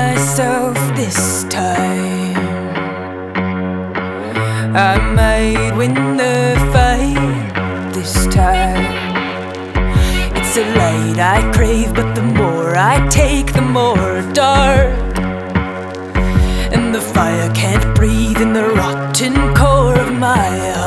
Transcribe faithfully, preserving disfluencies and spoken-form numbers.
myself this time. I might win the fight this time. It's a light I crave, but the more I take, the more dark. And the fire can't breathe in the rotten core of my heart.